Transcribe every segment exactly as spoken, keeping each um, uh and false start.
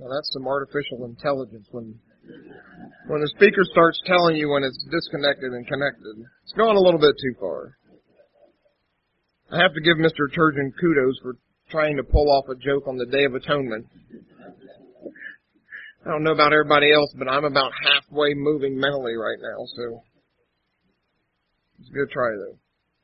Now that's some artificial intelligence. When when the speaker starts telling you when it's disconnected and connected, it's going a little bit too far. I have to give Mister Turgeon kudos for trying to pull off a joke on the Day of Atonement. I don't know about everybody else, but I'm about halfway moving mentally right now, so it's a good try, though.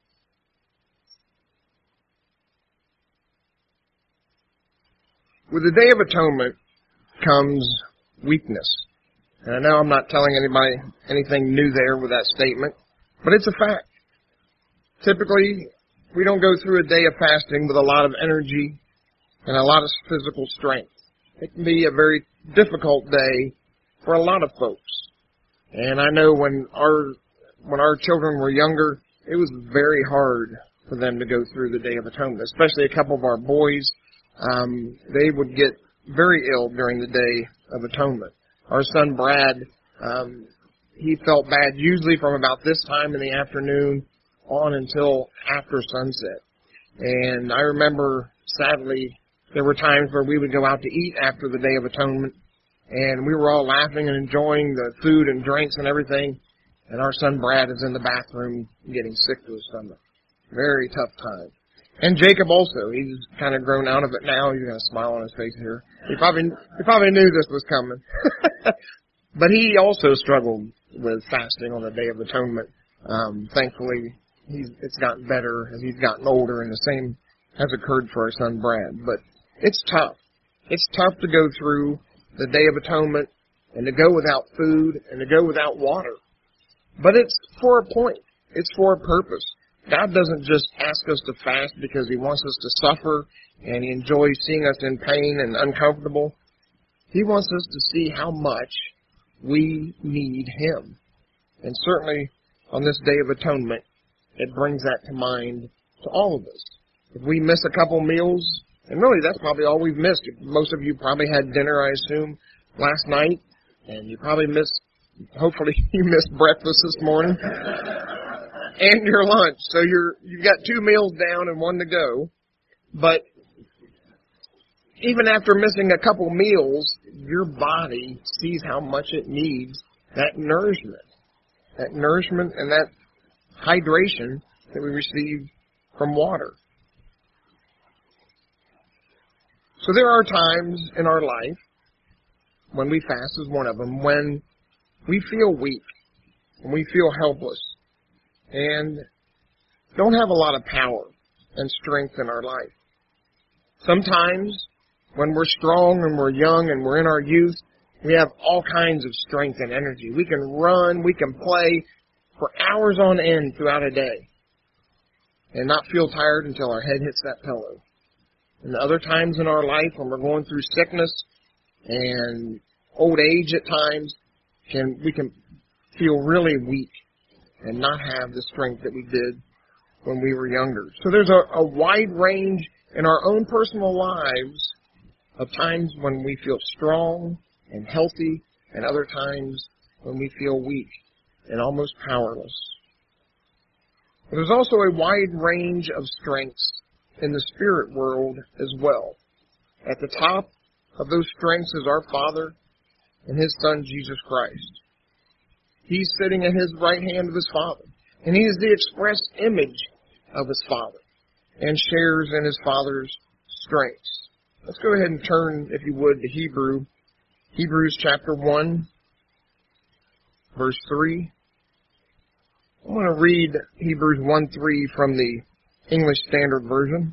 With the Day of Atonement comes weakness. And I know I'm not telling anybody anything new there with that statement, but it's a fact. Typically, we don't go through a day of fasting with a lot of energy and a lot of physical strength. It can be a very difficult day for a lot of folks. And I know when our when our children were younger, it was very hard for them to go through the Day of Atonement, especially a couple of our boys. Um, they would get very ill during the Day of Atonement. Our son Brad, um, he felt bad usually from about this time in the afternoon on until after sunset. And I remember, sadly, there were times where we would go out to eat after the Day of Atonement, and we were all laughing and enjoying the food and drinks and everything, and our son Brad is in the bathroom getting sick to his stomach. Very tough time. And Jacob also, he's kind of grown out of it now. He's got a smile on his face here. He probably he probably knew this was coming. But he also struggled with fasting on the Day of Atonement. Um, thankfully, he's it's gotten better as he's gotten older, and the same has occurred for our son Brad. But it's tough. It's tough to go through the Day of Atonement and to go without food and to go without water. But it's for a point. It's for a purpose. God doesn't just ask us to fast because He wants us to suffer and He enjoys seeing us in pain and uncomfortable. He wants us to see how much we need Him. And certainly on this Day of Atonement, it brings that to mind to all of us. If we miss a couple meals, and really that's probably all we've missed. Most of you probably had dinner, I assume, last night, and you probably missed, hopefully you missed breakfast this morning. And your lunch. So you're, you've got two meals down and one to go. But even after missing a couple meals, your body sees how much it needs that nourishment. That nourishment and that hydration that we receive from water. So there are times in our life when we fast is one of them, when we feel weak, when we feel helpless, and don't have a lot of power and strength in our life. Sometimes, when we're strong and we're young and we're in our youth, we have all kinds of strength and energy. We can run, we can play for hours on end throughout a day and not feel tired until our head hits that pillow. And other times in our life, when we're going through sickness and old age at times, can we can feel really weak and not have the strength that we did when we were younger. So there's a, a wide range in our own personal lives of times when we feel strong and healthy, and other times when we feel weak and almost powerless. But there's also a wide range of strengths in the spirit world as well. At the top of those strengths is our Father and His Son, Jesus Christ. He's sitting at His right hand of His Father. And He is the express image of His Father and shares in His Father's strengths. Let's go ahead and turn, if you would, to Hebrew. Hebrews chapter one, verse three. I want to read Hebrews one three from the English Standard Version.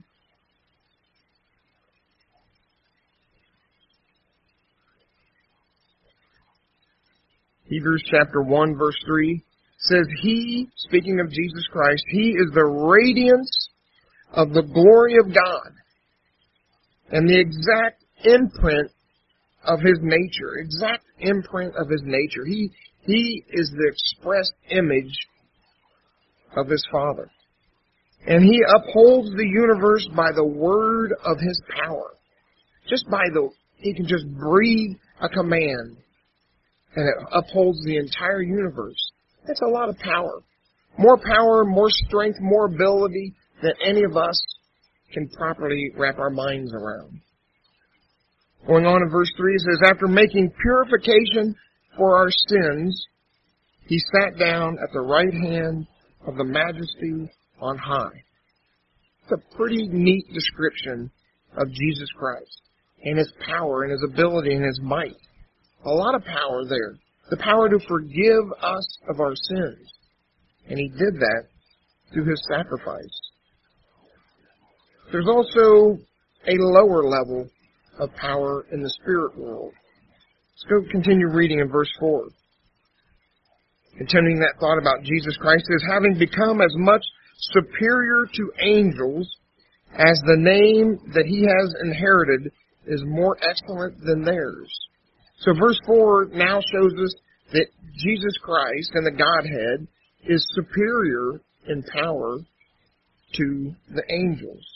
Hebrews chapter one, verse three says, He, speaking of Jesus Christ, He is the radiance of the glory of God and the exact imprint of His nature, exact imprint of His nature. He, he is the express image of His Father. And He upholds the universe by the word of His power. Just by the, He can just breathe a command and it upholds the entire universe. That's a lot of power. More power, more strength, more ability than any of us can properly wrap our minds around. Going on in verse three, it says, after making purification for our sins, he sat down at the right hand of the Majesty on high. It's a pretty neat description of Jesus Christ and his power and his ability and his might. A lot of power there. The power to forgive us of our sins. And he did that through his sacrifice. There's also a lower level of power in the spirit world. Let's go continue reading in verse four. Continuing that thought about Jesus Christ, is having become as much superior to angels as the name that he has inherited is more excellent than theirs. So verse four now shows us that Jesus Christ and the Godhead is superior in power to the angels.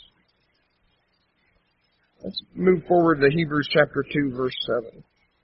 Let's move forward to Hebrews chapter two, verse seven.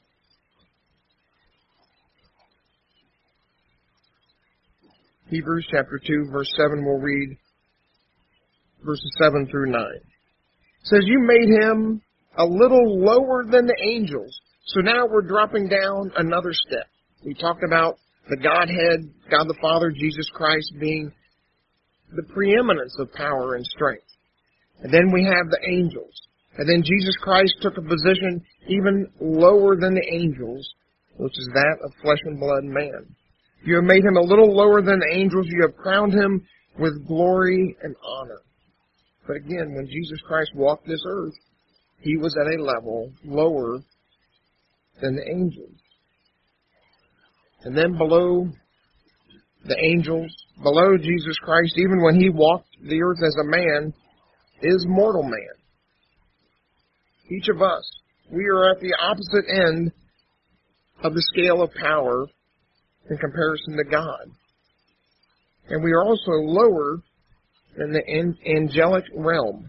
Hebrews chapter two, verse seven, we'll read verses seven through nine. It says, you made him a little lower than the angels. So now we're dropping down another step. We talked about the Godhead, God the Father, Jesus Christ being the preeminence of power and strength. And then we have the angels. And then Jesus Christ took a position even lower than the angels, which is that of flesh and blood man. You have made him a little lower than the angels. You have crowned him with glory and honor. But again, when Jesus Christ walked this earth, he was at a level lower than the angels. And then below the angels, below Jesus Christ, even when he walked the earth as a man, is mortal man. Each of us, we are at the opposite end of the scale of power in comparison to God. And we are also lower than the angelic realm.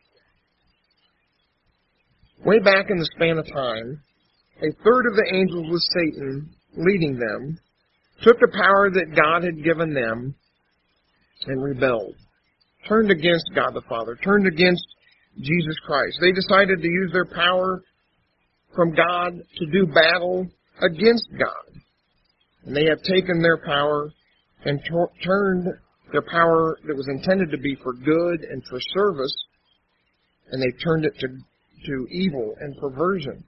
Way back in the span of time, a third of the angels with Satan leading them took the power that God had given them and rebelled. Turned against God the Father, turned against Jesus Christ. They decided to use their power from God to do battle against God. And they have taken their power and tor- turned their power that was intended to be for good and for service, and they've turned it to, to evil and perversion.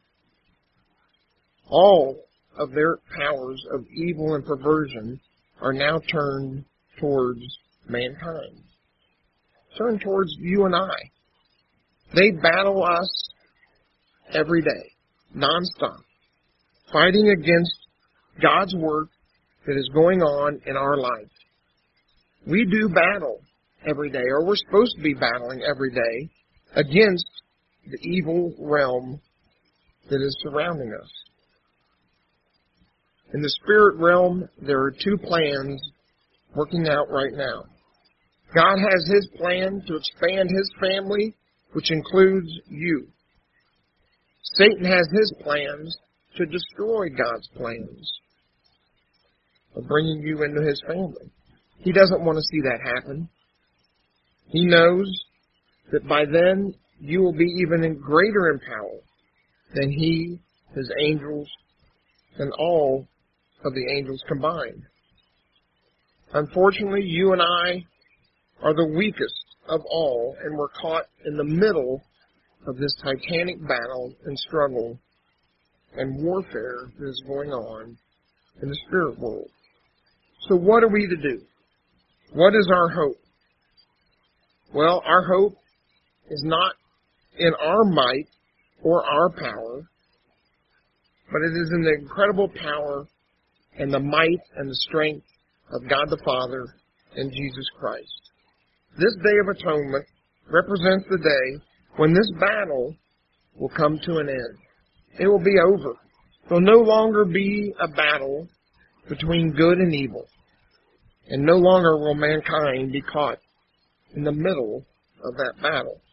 All of their powers of evil and perversion are now turned towards mankind. Turned towards you and I. They battle us every day, nonstop, fighting against God's work that is going on in our life. We do battle every day, or we're supposed to be battling every day against the evil realm that is surrounding us. In the spirit realm, there are two plans working out right now. God has his plan to expand his family, which includes you. Satan has his plans to destroy God's plans of bringing you into his family. He doesn't want to see that happen. He knows that by then you will be even in greater in power than he, his angels, and all of the angels combined. Unfortunately, you and I are the weakest of all, and we're caught in the middle of this titanic battle and struggle and warfare that is going on in the spirit world. So what are we to do? What is our hope? Well, our hope is not in our might or our power, but it is in the incredible power and the might and the strength of God the Father and Jesus Christ. This Day of Atonement represents the day when this battle will come to an end. It will be over. There will no longer be a battle between good and evil. And no longer will mankind be caught in the middle of that battle.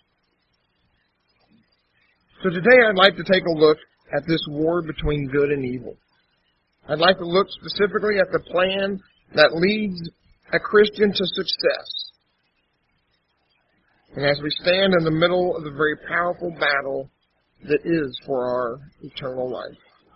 So today I'd like to take a look at this war between good and evil. I'd like to look specifically at the plan that leads a Christian to success. And as we stand in the middle of the very powerful battle that is for our eternal life.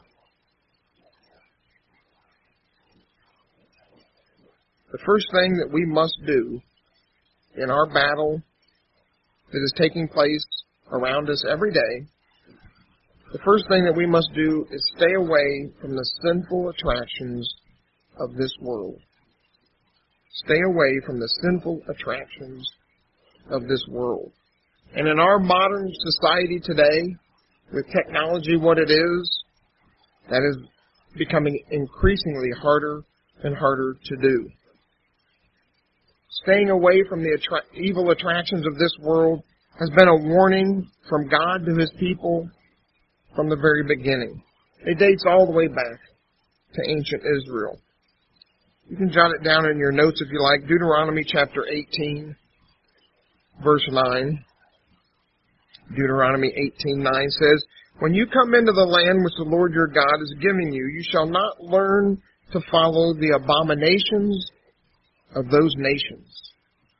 The first thing that we must do in our battle that is taking place around us every day, the first thing that we must do is stay away from the sinful attractions of this world. Stay away from the sinful attractions of this world. And in our modern society today, with technology what it is, that is becoming increasingly harder and harder to do. Staying away from the attra- evil attractions of this world has been a warning from God to His people from the very beginning. It dates all the way back to ancient Israel. You can jot it down in your notes if you like. Deuteronomy chapter eighteen, verse nine. Deuteronomy eighteen nine says, "When you come into the land which the Lord your God is giving you, you shall not learn to follow the abominations of those nations."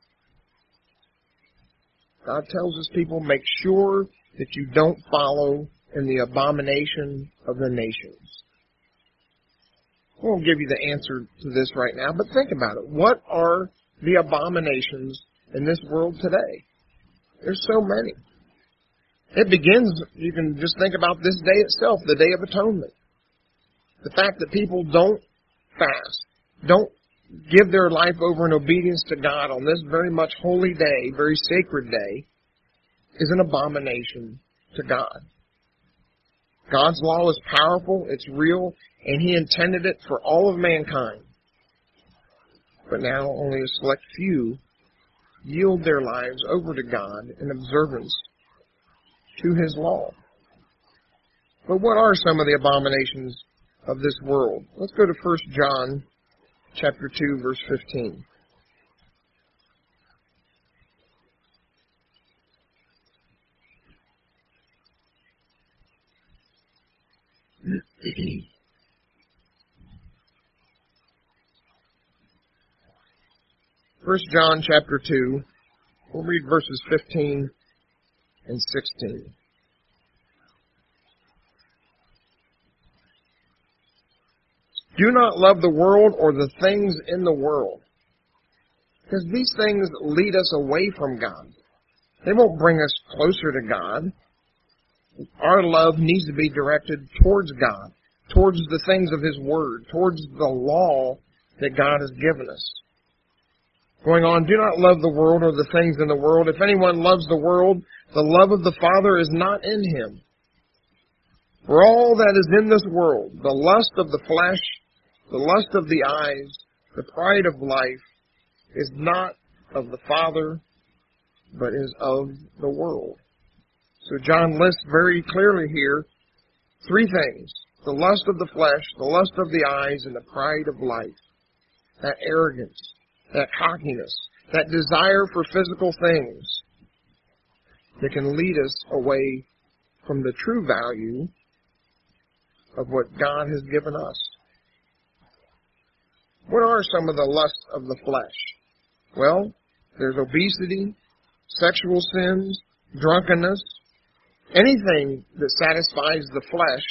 God tells His people, make sure that you don't follow in the abomination of the nations. I won't give you the answer to this right now, but think about it. What are the abominations in this world today? There's so many. It begins, you can just think about this day itself, the Day of Atonement. The fact that people don't fast, don't give their life over in obedience to God on this very much holy day, very sacred day, is an abomination to God. God's law is powerful, it's real, and He intended it for all of mankind. But now only a select few yield their lives over to God in observance to His law. But what are some of the abominations of this world? Let's go to First John chapter two, verse fifteen. First John chapter two, we'll read verses fifteen and sixteen. "Do not love the world or the things in the world, because these things lead us away from God. They won't bring us closer to God. Our love needs to be directed towards God, towards the things of His Word, towards the law that God has given us." Going on, "Do not love the world or the things in the world. If anyone loves the world, the love of the Father is not in him. For all that is in this world, the lust of the flesh, the lust of the eyes, the pride of life, is not of the Father, but is of the world." So John lists very clearly here three things: the lust of the flesh, the lust of the eyes, and the pride of life. That arrogance, that cockiness, that desire for physical things that can lead us away from the true value of what God has given us. What are some of the lusts of the flesh? Well, there's obesity, sexual sins, drunkenness, anything that satisfies the flesh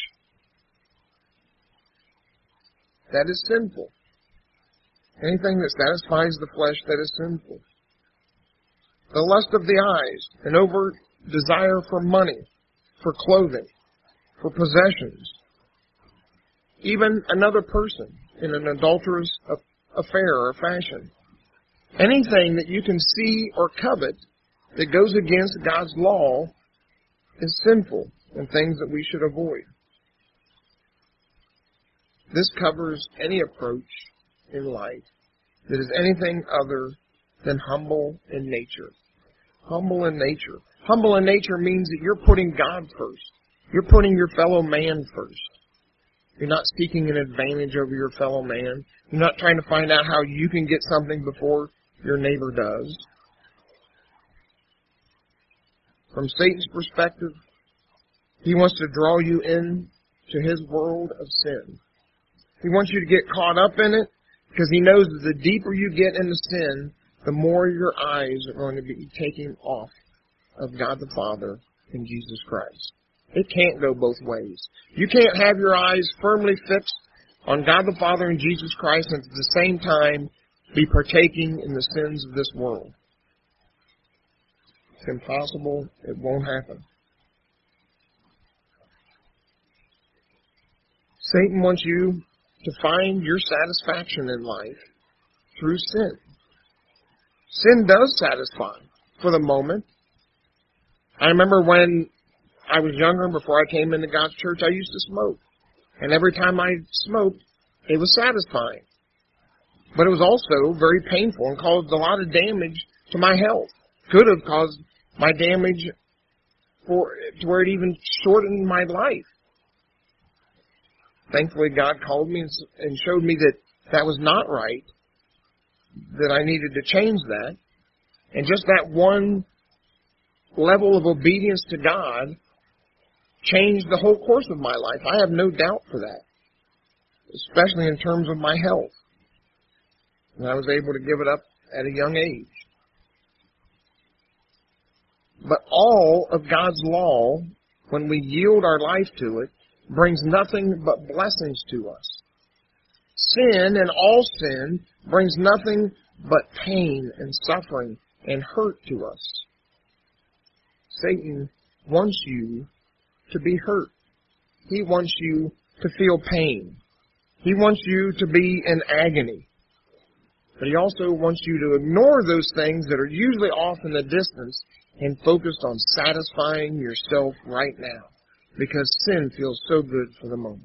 that is sinful. Anything that satisfies the flesh that is sinful. The lust of the eyes, an overt desire for money, for clothing, for possessions. Even another person in an adulterous affair or fashion. Anything that you can see or covet that goes against God's law is sinful and things that we should avoid. This covers any approach in life that is anything other than humble in nature. Humble in nature. Humble in nature means that you're putting God first. You're putting your fellow man first. You're not seeking an advantage over your fellow man. You're not trying to find out how you can get something before your neighbor does. From Satan's perspective, he wants to draw you in to his world of sin. He wants you to get caught up in it because he knows that the deeper you get into sin, the more your eyes are going to be taken off of God the Father and Jesus Christ. It can't go both ways. You can't have your eyes firmly fixed on God the Father and Jesus Christ and at the same time be partaking in the sins of this world. It's impossible. It won't happen. Satan wants you to find your satisfaction in life through sin. Sin does satisfy for the moment. I remember when I was younger, before I came into God's church, I used to smoke. And every time I smoked, it was satisfying. But it was also very painful and caused a lot of damage to my health. Could have caused my damage for to where it even shortened my life. Thankfully, God called me and showed me that that was not right, that I needed to change that. And just that one level of obedience to God changed the whole course of my life. I have no doubt for that, especially in terms of my health. And I was able to give it up at a young age. But all of God's law, when we yield our life to it, brings nothing but blessings to us. Sin and all sin brings nothing but pain and suffering and hurt to us. Satan wants you to be hurt. He wants you to feel pain. He wants you to be in agony. But he also wants you to ignore those things that are usually off in the distance and focused on satisfying yourself right now, because sin feels so good for the moment.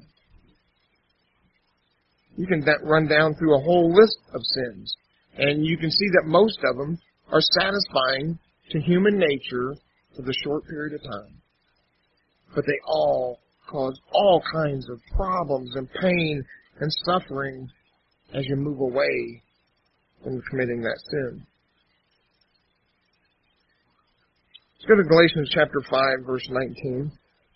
You can run down through a whole list of sins, and you can see that most of them are satisfying to human nature for the short period of time. But they all cause all kinds of problems and pain and suffering as you move away from committing that sin. Let's go to Galatians chapter five, verse nineteen.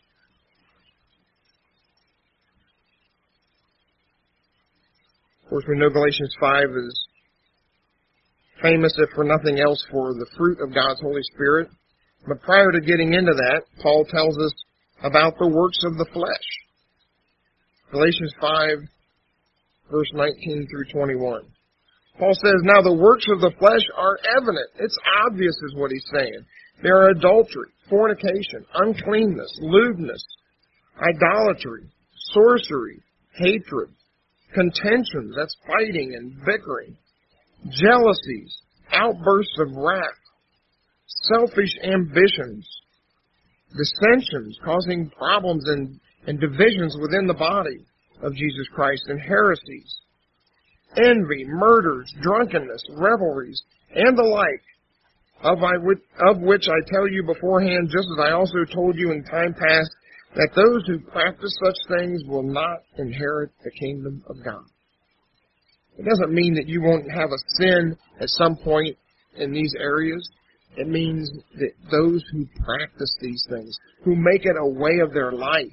Of course, we know Galatians five is famous, if for nothing else, for the fruit of God's Holy Spirit. But prior to getting into that, Paul tells us about the works of the flesh. Galatians five, verse nineteen through twenty-one. Paul says, now the works of the flesh are evident. It's obvious is what he's saying. They are adultery, fornication, uncleanness, lewdness, idolatry, sorcery, hatred, contentions, that's fighting and bickering, jealousies, outbursts of wrath, selfish ambitions, dissensions causing problems and, and divisions within the body of Jesus Christ, and heresies, envy, murders, drunkenness, revelries, and the like, of, I, of which I tell you beforehand, just as I also told you in time past, that those who practice such things will not inherit the kingdom of God. It doesn't mean that you won't have a sin at some point in these areas. It means that those who practice these things, who make it a way of their life,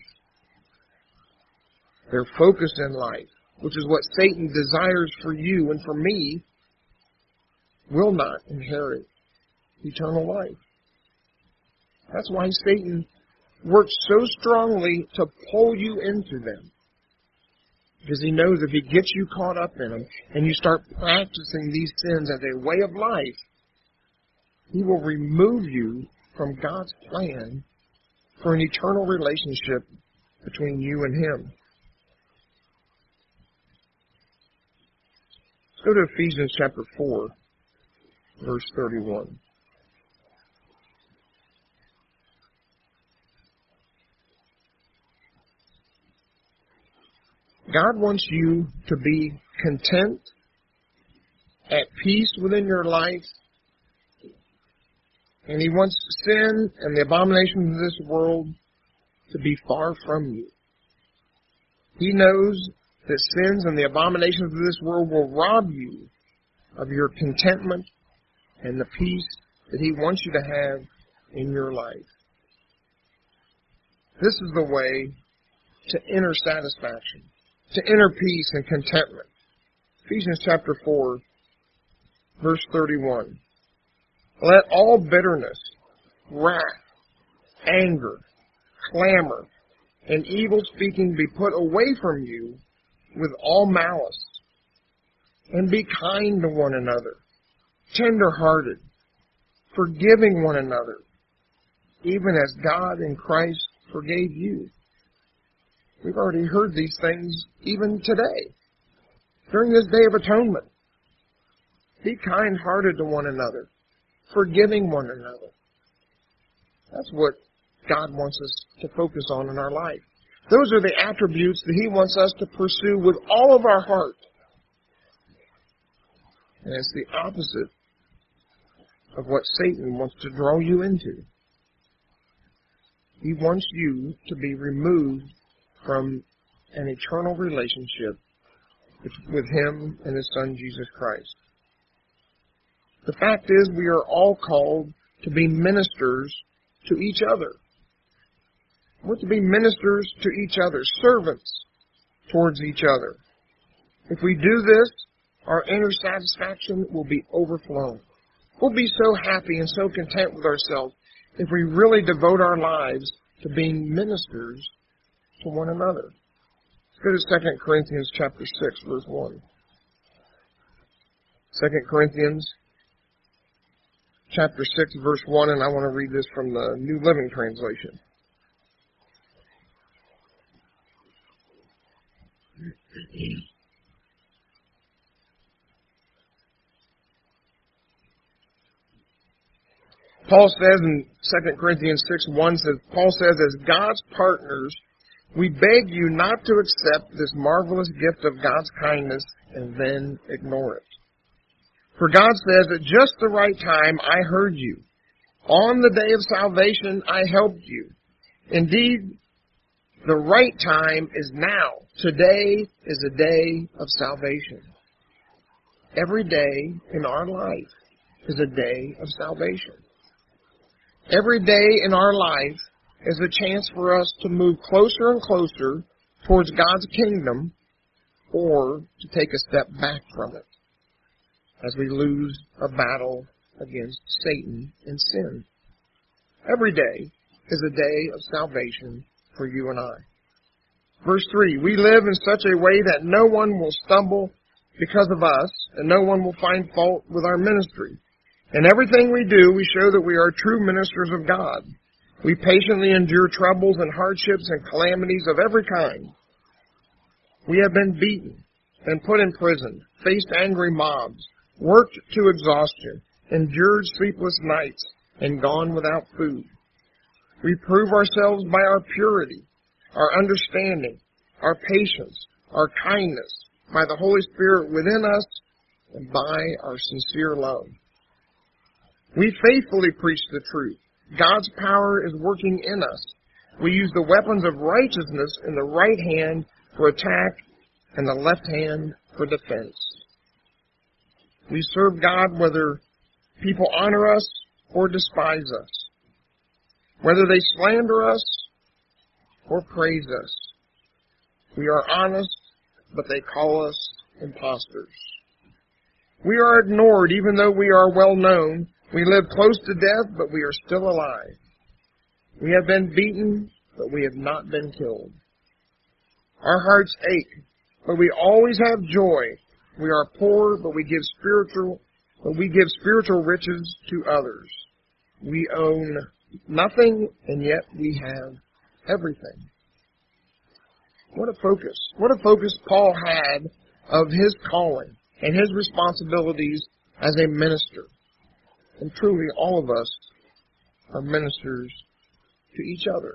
their focus in life, which is what Satan desires for you and for me, will not inherit eternal life. That's why Satan works so strongly to pull you into them. Because he knows if he gets you caught up in them and you start practicing these sins as a way of life, he will remove you from God's plan for an eternal relationship between you and him. Let's go to Ephesians chapter four, verse thirty-one. God wants you to be content, at peace within your life, and he wants sin and the abominations of this world to be far from you. He knows that sins and the abominations of this world will rob you of your contentment and the peace that he wants you to have in your life. This is the way to inner satisfaction, to inner peace and contentment. Ephesians chapter four, verse thirty-one. Let all bitterness, wrath, anger, clamor, and evil speaking be put away from you with all malice. And be kind to one another, tender-hearted, forgiving one another, even as God in Christ forgave you. We've already heard these things even today, during this Day of Atonement. Be kind-hearted to one another, forgiving one another. That's what God wants us to focus on in our life. Those are the attributes that He wants us to pursue with all of our heart. And it's the opposite of what Satan wants to draw you into. He wants you to be removed from an eternal relationship with Him and His Son, Jesus Christ. The fact is, we are all called to be ministers to each other. We're to be ministers to each other, servants towards each other. If we do this, our inner satisfaction will be overflowing. We'll be so happy and so content with ourselves if we really devote our lives to being ministers to one another. Let's go to Second Corinthians chapter six, verse one. Second Corinthians chapter six, verse one, and I want to read this from the New Living Translation. Paul says in Second Corinthians six one, says, Paul says, as God's partners, we beg you not to accept this marvelous gift of God's kindness and then ignore it. For God says, at just the right time I heard you. On the day of salvation I helped you. Indeed, the right time is now. Today is a day of salvation. Every day in our life is a day of salvation. Every day in our life is a chance for us to move closer and closer towards God's kingdom or to take a step back from it as we lose a battle against Satan and sin. Every day is a day of salvation for you and I. Verse three, we live in such a way that no one will stumble because of us, and no one will find fault with our ministry. In everything we do, we show that we are true ministers of God. We patiently endure troubles and hardships and calamities of every kind. We have been beaten and put in prison, faced angry mobs, worked to exhaustion, endured sleepless nights, and gone without food. We prove ourselves by our purity, our understanding, our patience, our kindness, by the Holy Spirit within us, and by our sincere love. We faithfully preach the truth. God's power is working in us. We use the weapons of righteousness in the right hand for attack and the left hand for defense. We serve God whether people honor us or despise us, whether they slander us or praise us. We are honest, but they call us impostors. We are ignored even though we are well known. We live close to death, but we are still alive. We have been beaten, but we have not been killed. Our hearts ache, but we always have joy. We are poor, but we give spiritual, but we give spiritual riches to others. We own nothing, and yet we have everything. What a focus. What a focus Paul had of his calling and his responsibilities as a minister. And truly, all of us are ministers to each other.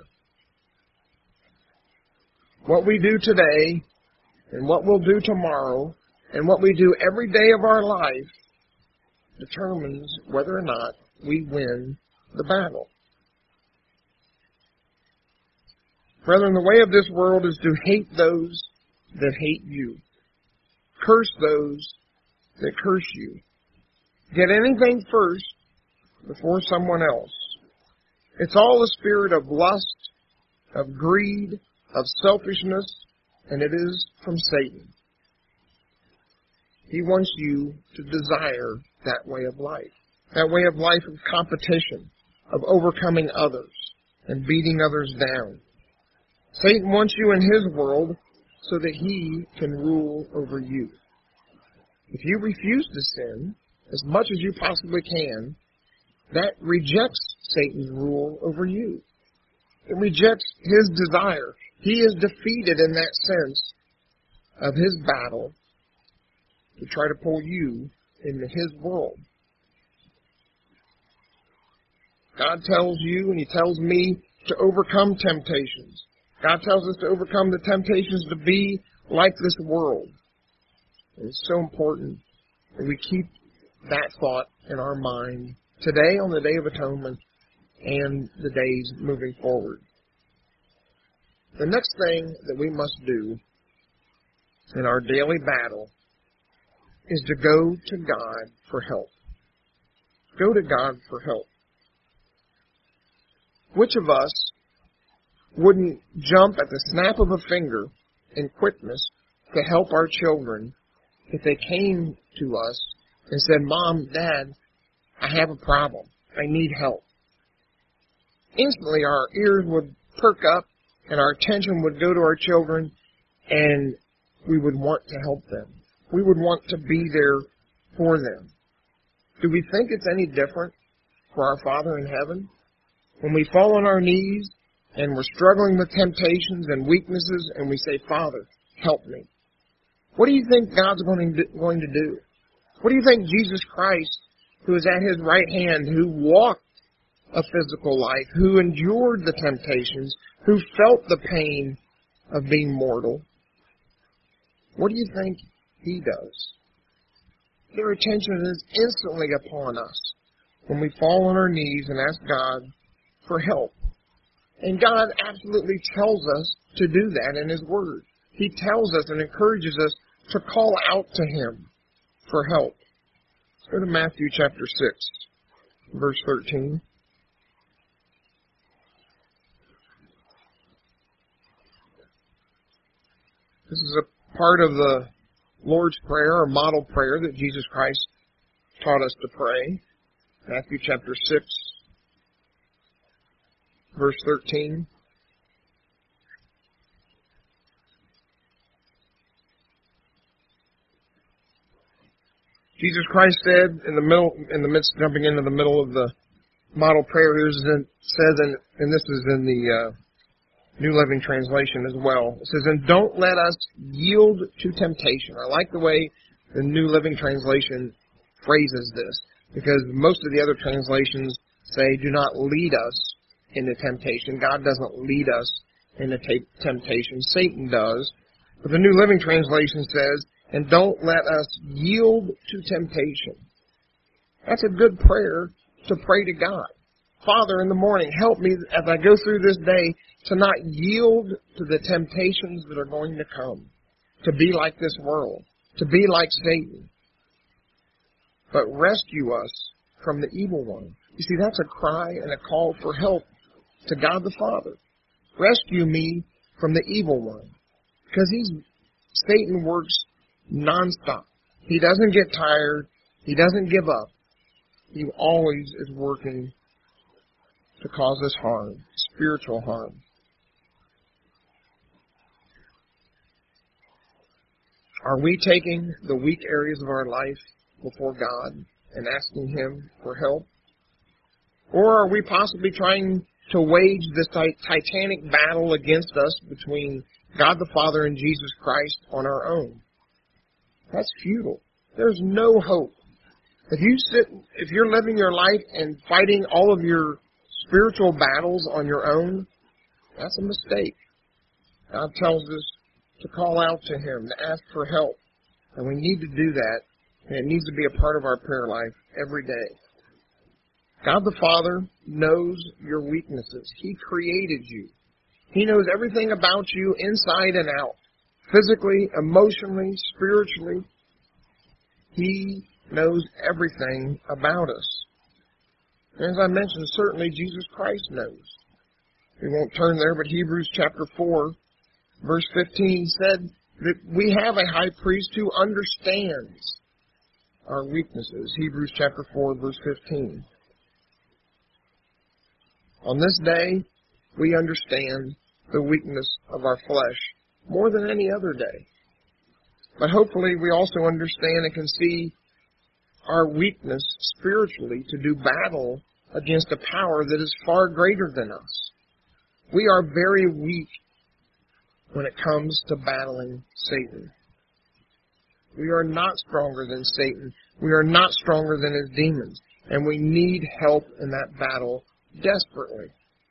What we do today, and what we'll do tomorrow, and what we do every day of our life determines whether or not we win the battle. Brethren, the way of this world is to hate those that hate you. Curse those that curse you. Get anything first before someone else. It's all the spirit of lust, of greed, of selfishness, and it is from Satan. He wants you to desire that way of life, that way of life of competition, of overcoming others, and beating others down. Satan wants you in his world so that he can rule over you. If you refuse to sin as much as you possibly can, that rejects Satan's rule over you. It rejects his desire. He is defeated in that sense of his battle to try to pull you into his world. God tells you and he tells me to overcome temptations. God tells us to overcome the temptations to be like this world. And it's so important that we keep that thought in our mind today on the Day of Atonement and the days moving forward. The next thing that we must do in our daily battle is to go to God for help. Go to God for help. Which of us wouldn't jump at the snap of a finger in quickness to help our children if they came to us and said, Mom, Dad, I have a problem. I need help. Instantly our ears would perk up and our attention would go to our children and we would want to help them. We would want to be there for them. Do we think it's any different for our Father in heaven? When we fall on our knees and we're struggling with temptations and weaknesses and we say, Father, help me. What do you think God's going to, going to do? What do you think Jesus Christ, who is at his right hand, who walked a physical life, who endured the temptations, who felt the pain of being mortal, what do you think he does? Their attention is instantly upon us when we fall on our knees and ask God for help. And God absolutely tells us to do that in his word. He tells us and encourages us to call out to him for help. Let's go to Matthew chapter six, verse thirteen. This is a part of the Lord's Prayer, or model prayer that Jesus Christ taught us to pray. Matthew chapter six, verse thirteen. Jesus Christ said in the middle, in the midst, jumping into the middle of the model prayer, here it says, and, and this is in the uh, New Living Translation as well. It says, and don't let us yield to temptation. I like the way the New Living Translation phrases this, because most of the other translations say, do not lead us into temptation. God doesn't lead us into t- temptation. Satan does. But the New Living Translation says, and don't let us yield to temptation. That's a good prayer to pray to God. Father, in the morning, help me as I go through this day to not yield to the temptations that are going to come, to be like this world, to be like Satan, but rescue us from the evil one. You see, that's a cry and a call for help to God the Father. Rescue me from the evil one, because he's Satan works nonstop. He doesn't get tired. He doesn't give up. He always is working to cause us harm, spiritual harm. Are we taking the weak areas of our life before God and asking him for help? Or are we possibly trying to wage this titanic battle against us between God the Father and Jesus Christ on our own? That's futile. There's no hope. If you sit, if you're living your life and fighting all of your spiritual battles on your own, that's a mistake. God tells us to call out to him, to ask for help. And we need to do that. And it needs to be a part of our prayer life every day. God the Father knows your weaknesses. He created you. He knows everything about you inside and out. Physically, emotionally, spiritually. He knows everything about us. And as I mentioned, certainly Jesus Christ knows. We won't turn there, but Hebrews chapter four, verse fifteen said that we have a high priest who understands our weaknesses. Hebrews chapter four, verse fifteen. On this day, we understand the weakness of our flesh more than any other day. But hopefully we also understand and can see our weakness spiritually to do battle against a power that is far greater than us. We are very weak when it comes to battling Satan. We are not stronger than Satan. We are not stronger than his demons. And we need help in that battle desperately.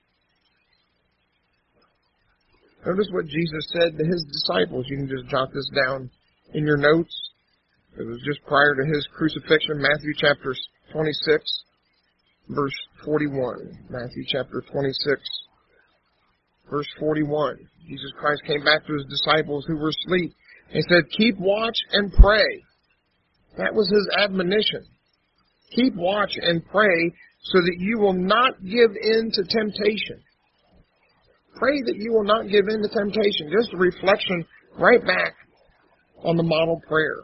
Notice what Jesus said to his disciples. You can just jot this down in your notes. It was just prior to his crucifixion, Matthew chapter twenty-six, verse forty-one. Matthew chapter twenty-six, verse forty-one. Jesus Christ came back to his disciples who were asleep and said, keep watch and pray. That was his admonition. Keep watch and pray so that you will not give in to temptation. Pray that you will not give in to temptation. Just a reflection right back on the model prayer.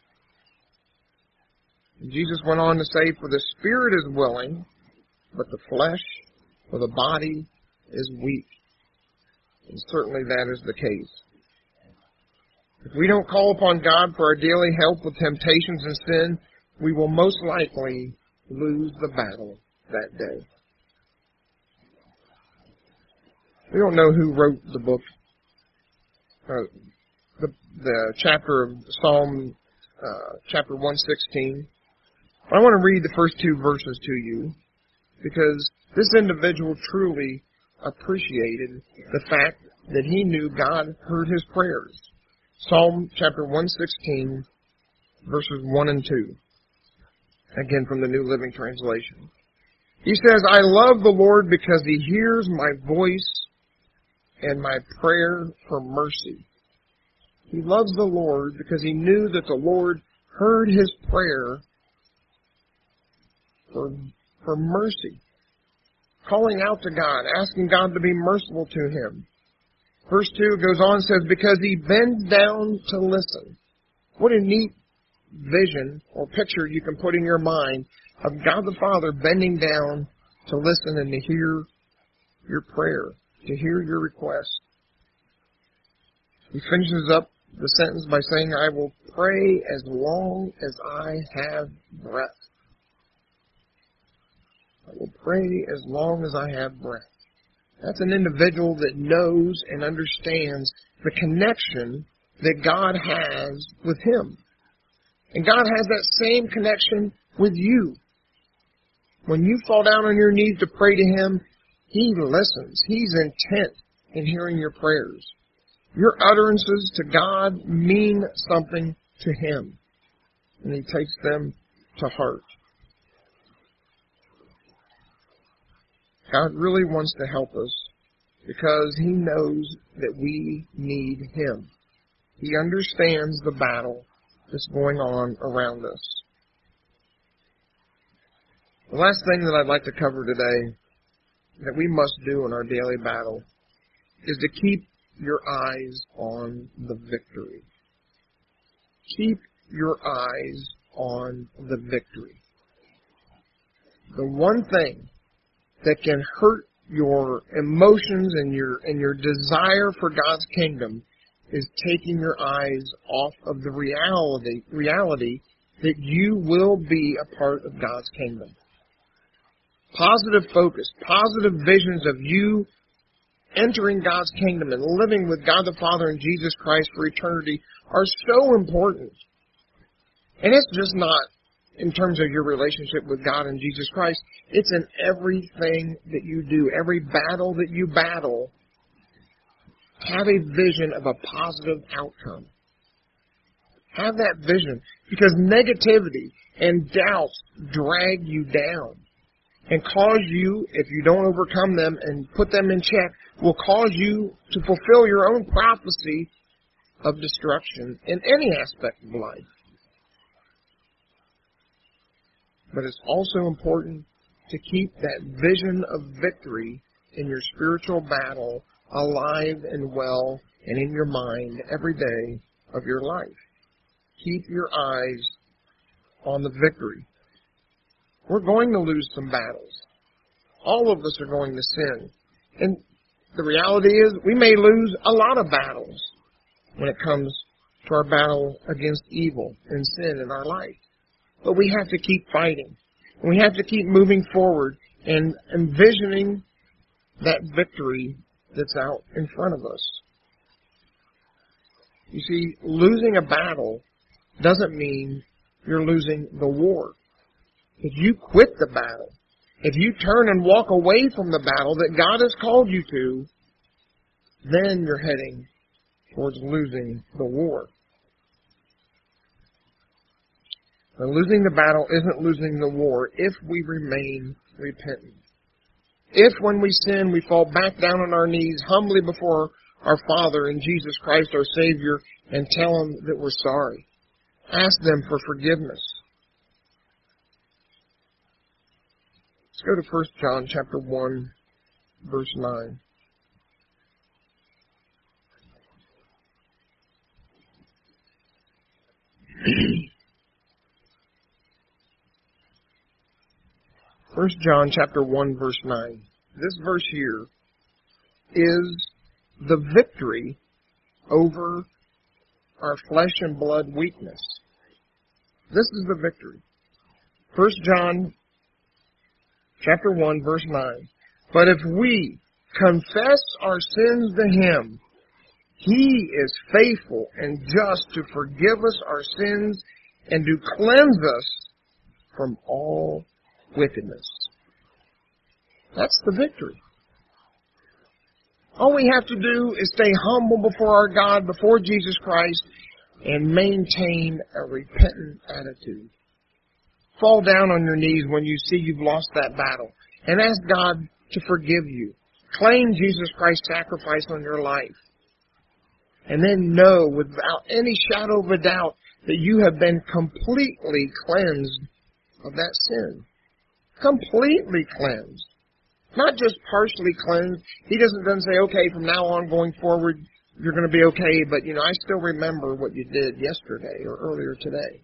And Jesus went on to say, for the spirit is willing, but the flesh or the body is weak. And certainly that is the case. If we don't call upon God for our daily help with temptations and sin, we will most likely lose the battle that day. We don't know who wrote the book, uh, the, the chapter of Psalm, uh, chapter one sixteen. But I want to read the first two verses to you because this individual truly appreciated the fact that he knew God heard his prayers. Psalm chapter one sixteen, verses one and two. Again from the New Living Translation. He says, I love the Lord because he hears my voice and my prayer for mercy. He loves the Lord because he knew that the Lord heard his prayer for, for mercy. Calling out to God, asking God to be merciful to him. Verse two goes on and says, because he bends down to listen. What a neat vision or picture you can put in your mind of God the Father bending down to listen and to hear your prayer, to hear your request. He finishes up the sentence by saying, I will pray as long as I have breath. I will pray as long as I have breath. That's an individual that knows and understands the connection that God has with him. And God has that same connection with you. When you fall down on your knees to pray to him, he listens. He's intent in hearing your prayers. Your utterances to God mean something to him. And he takes them to heart. God really wants to help us because he knows that we need him. He understands the battle that's going on around us. The last thing that I'd like to cover today that we must do in our daily battle is to keep your eyes on the victory. Keep your eyes on the victory. The one thing that can hurt your emotions and your and your desire for God's kingdom is taking your eyes off of the reality reality that you will be a part of God's kingdom. Positive focus, positive visions of you entering God's kingdom and living with God the Father and Jesus Christ for eternity are so important. And it's just not in terms of your relationship with God and Jesus Christ. It's in everything that you do, every battle that you battle. Have a vision of a positive outcome. Have that vision, because negativity and doubts drag you down and cause you, if you don't overcome them and put them in check, will cause you to fulfill your own prophecy of destruction in any aspect of life. But it's also important to keep that vision of victory in your spiritual battle alive and well and in your mind every day of your life. Keep your eyes on the victory. We're going to lose some battles. All of us are going to sin. And the reality is we may lose a lot of battles when it comes to our battle against evil and sin in our life. But we have to keep fighting. And we have to keep moving forward and envisioning that victory that's out in front of us. You see, losing a battle doesn't mean you're losing the war. If you quit the battle, if you turn and walk away from the battle that God has called you to, then you're heading towards losing the war. But losing the battle isn't losing the war if we remain repentant. If when we sin, we fall back down on our knees humbly before our Father and Jesus Christ, our Savior, and tell Him that we're sorry. Ask them for forgiveness. Let's go to First John chapter one, verse nine. First John chapter one, verse nine. This verse here is the victory over our flesh and blood weakness. This is the victory. First John chapter one, verse nine. But if we confess our sins to Him, He is faithful and just to forgive us our sins and to cleanse us from all wickedness. That's the victory. All we have to do is stay humble before our God, before Jesus Christ, and maintain a repentant attitude. Fall down on your knees when you see you've lost that battle and ask God to forgive you. Claim Jesus Christ's sacrifice on your life. And then know without any shadow of a doubt that you have been completely cleansed of that sin. Completely cleansed. Not just partially cleansed. He doesn't, doesn't say, okay, from now on going forward, you're going to be okay, but, you know, I still remember what you did yesterday or earlier today.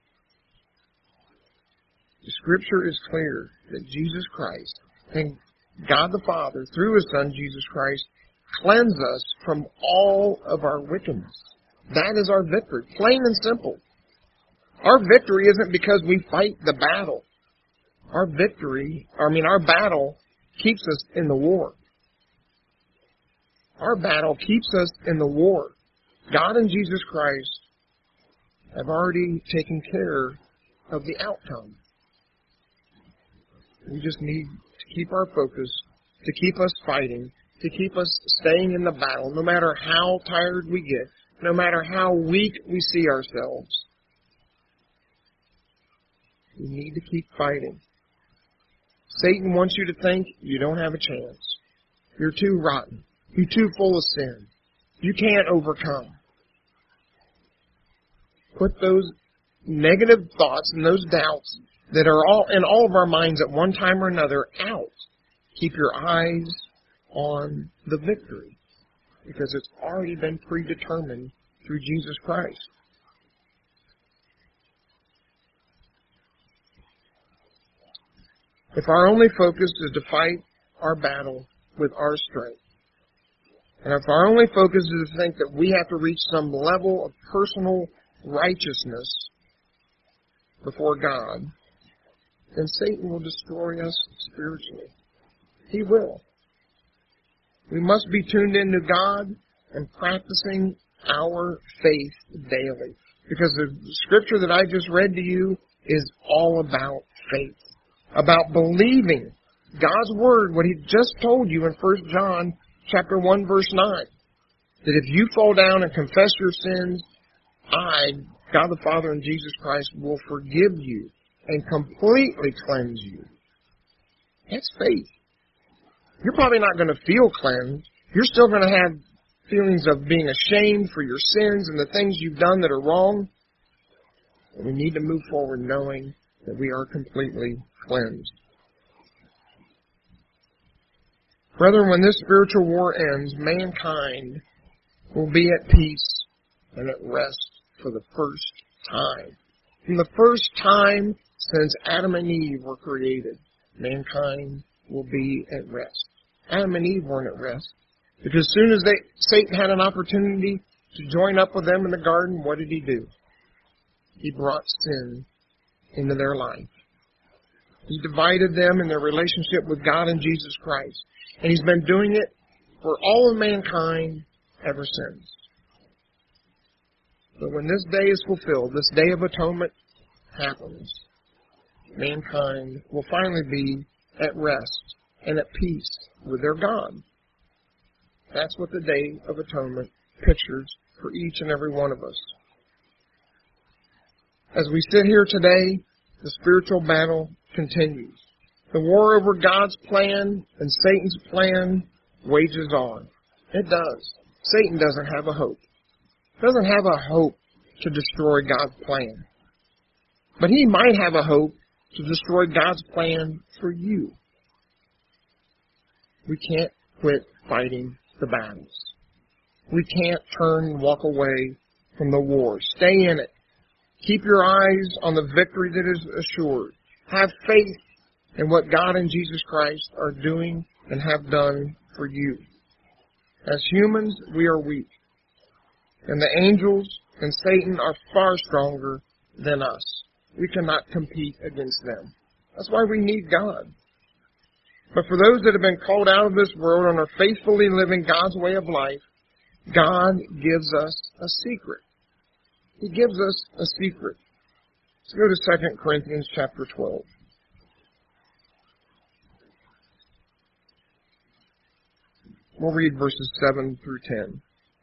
The Scripture is clear that Jesus Christ and God the Father, through His Son, Jesus Christ, cleanse us from all of our wickedness. That is our victory, plain and simple. Our victory isn't because we fight the battle. Our victory, I mean, our battle keeps us in the war. Our battle keeps us in the war. God and Jesus Christ have already taken care of the outcome. We just need to keep our focus, to keep us fighting, to keep us staying in the battle, no matter how tired we get, no matter how weak we see ourselves. We need to keep fighting. Satan wants you to think you don't have a chance. You're too rotten. You're too full of sin. You can't overcome. Put those negative thoughts and those doubts that are all in all of our minds at one time or another out. Keep your eyes on the victory, because it's already been predetermined through Jesus Christ. If our only focus is to fight our battle with our strength, and if our only focus is to think that we have to reach some level of personal righteousness before God, then Satan will destroy us spiritually. He will. We must be tuned into God and practicing our faith daily. Because the scripture that I just read to you is all about faith. About believing God's Word, what He just told you in First John chapter one, verse nine. That if you fall down and confess your sins, I, God the Father and Jesus Christ, will forgive you and completely cleanse you. That's faith. You're probably not going to feel cleansed. You're still going to have feelings of being ashamed for your sins and the things you've done that are wrong. And we need to move forward knowing that we are completely cleansed. Brethren, when this spiritual war ends, mankind will be at peace and at rest for the first time. From the first time since Adam and Eve were created, mankind will be at rest. Adam and Eve weren't at rest. Because as soon as they, Satan had an opportunity to join up with them in the garden, what did he do? He brought sin into their life. He divided them in their relationship with God and Jesus Christ. And he's been doing it for all of mankind ever since. But when this day is fulfilled, this day of atonement happens, mankind will finally be at rest and at peace with their God. That's what the Day of Atonement pictures for each and every one of us. As we sit here today, the spiritual battle continues. The war over God's plan and Satan's plan wages on. It does. Satan doesn't have a hope. Doesn't have a hope to destroy God's plan. But he might have a hope to destroy God's plan for you. We can't quit fighting the battles. We can't turn and walk away from the war. Stay in it. Keep your eyes on the victory that is assured. Have faith in what God and Jesus Christ are doing and have done for you. As humans, we are weak. And the angels and Satan are far stronger than us. We cannot compete against them. That's why we need God. But for those that have been called out of this world and are faithfully living God's way of life, God gives us a secret. He gives us a secret. Let's go to Second Corinthians chapter twelve. We'll read verses seven through ten.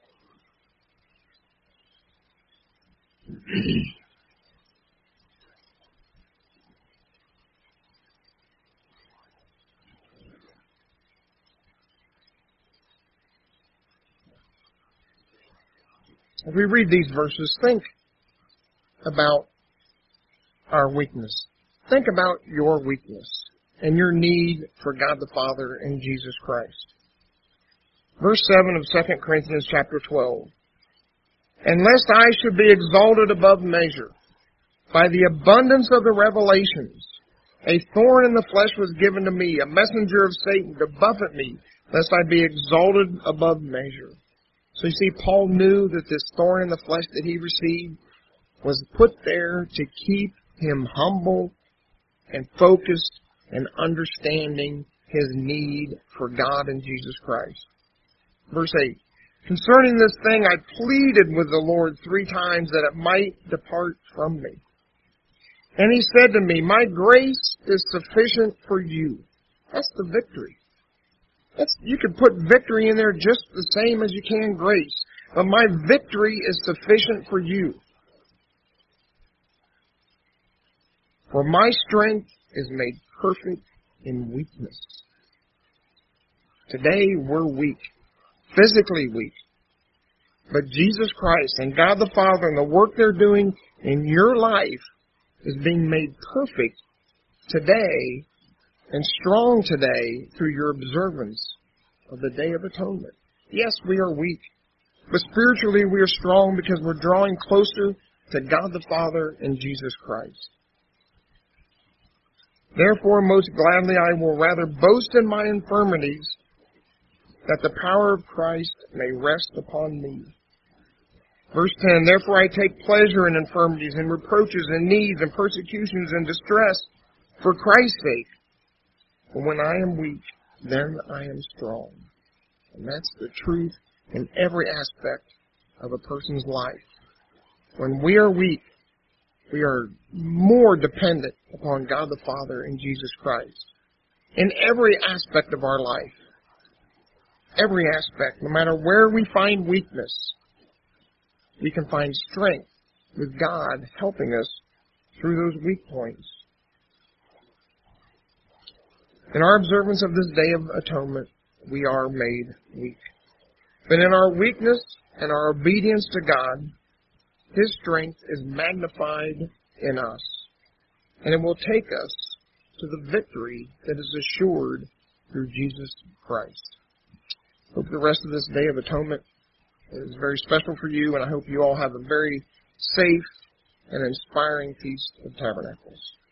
As we read these verses, think about our weakness. Think about your weakness and your need for God the Father and Jesus Christ. Verse seven of Second Corinthians chapter twelve. And lest I should be exalted above measure by the abundance of the revelations, a thorn in the flesh was given to me, a messenger of Satan to buffet me, lest I be exalted above measure. So you see, Paul knew that this thorn in the flesh that he received was put there to keep him humble and focused and understanding his need for God and Jesus Christ. Verse eight. Concerning this thing I pleaded with the Lord three times that it might depart from me. And he said to me, my grace is sufficient for you. That's the victory. That's, you could put victory in there just the same as you can grace. But my victory is sufficient for you. For my strength is made perfect in weakness. Today we're weak. Physically weak. But Jesus Christ and God the Father and the work they're doing in your life is being made perfect today and strong today through your observance of the Day of Atonement. Yes, we are weak, but spiritually we are strong because we're drawing closer to God the Father and Jesus Christ. Therefore, most gladly I will rather boast in my infirmities, that the power of Christ may rest upon me. Verse ten, therefore I take pleasure in infirmities and reproaches and needs and persecutions and distress for Christ's sake. For when I am weak, then I am strong. And that's the truth in every aspect of a person's life. When we are weak, we are more dependent upon God the Father and Jesus Christ. In every aspect of our life. Every aspect, no matter where we find weakness, we can find strength with God helping us through those weak points. In our observance of this Day of Atonement, we are made weak. But in our weakness and our obedience to God, His strength is magnified in us, and it will take us to the victory that is assured through Jesus Christ. I hope the rest of this Day of Atonement is very special for you, and I hope you all have a very safe and inspiring Feast of Tabernacles.